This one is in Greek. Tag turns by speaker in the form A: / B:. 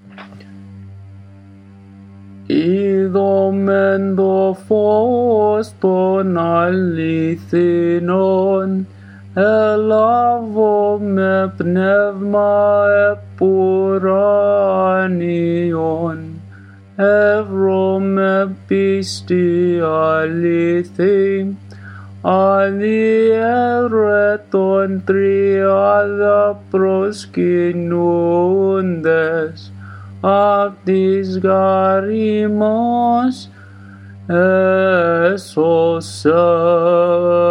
A: Είδομεν το φως των αληθινών, ελάβομε πνεύμα επουράνιον, εύρωμε πίστη αληθή, αλλιέρετον τριάδα προσκυνούντες, αυτής γαρ ημάς έσωσεν.